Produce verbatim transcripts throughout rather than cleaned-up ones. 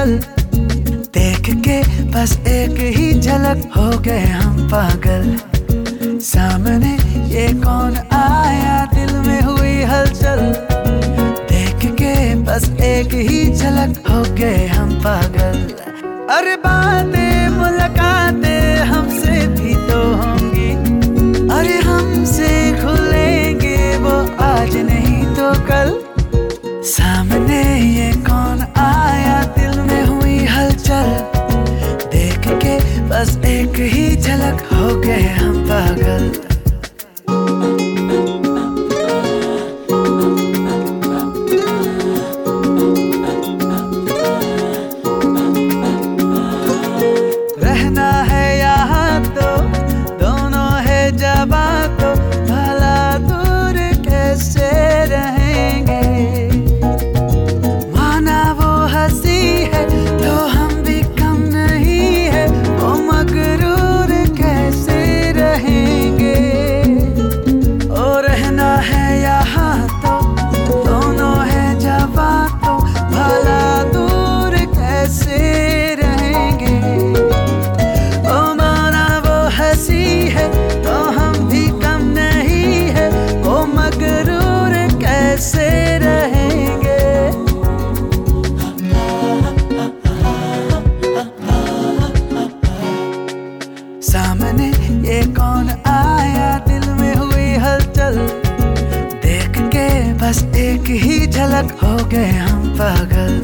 हलचल देख के बस एक ही झलक हो गए हम पागल। सामने ये कौन आया, दिल में हुई हलचल देख के बस एक ही झलक हो गए हम पागल। अरे बातें मुलाकातें हमसे भी तो होंगी, अरे हमसे खुलेंगे वो आज नहीं तो कल। सामने ये कौन आया, दिल में हुई हलचल देख के बस एक ही झलक हो गए हम पागल। रहना है यहाँ तो दोनों है जबा तो भला दूर कैसे रहेंगे। माना वो हंसी है तो हम भी कम नहीं है, वो मगरूर कैसे रहेंगे। ओ रहना है यहाँ तो दोनों है जबा तो भला दूर कैसे रहेंगे। ओ माना वो हंसी है तो हम भी कम नहीं है, वो मगरूर कैसे रहेंगे। सामने ये कौन आया, दिल में हुई हलचल देख के बस एक ही झलक हो गए हम पागल।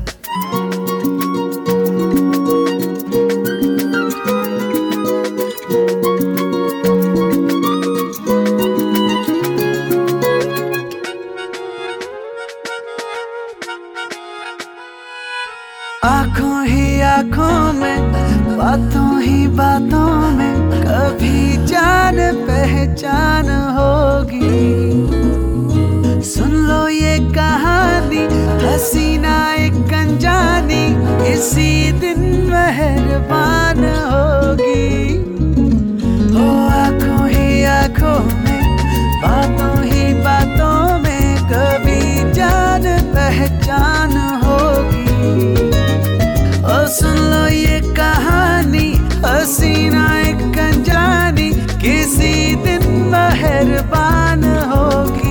आँखों ही आँखों में, बातों ही बातों में कभी जान पहचान होगी। सुन लो ये कहानी हसीना एक अनजानी, इसी दिन मेहरबान होगी। ओ आँखों ही आँखों में, बातों ही बातों में कभी जान पहचान होगी। ओ सुन लो ये कहानी हसीना एक अनजानी, किसी दिन मेहरबान होगी।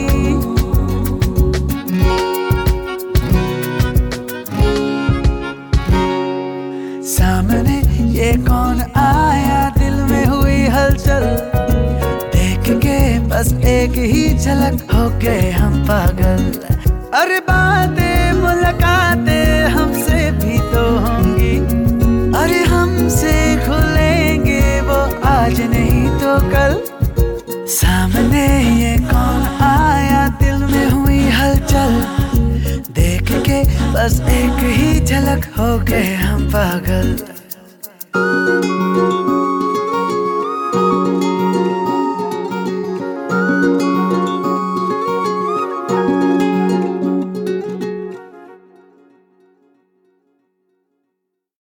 सामने ये कौन आया, दिल में हुई हलचल देख के बस एक ही झलक हो गए हम पागल। अरे बातें मुलाकातें हमसे भी तो होंगी, अरे हमसे खुलेंगे वो आज नहीं तो कल। सामने ये कौन आया, दिल में हुई हलचल देख के बस एक ही झलक हो गए हम पागल।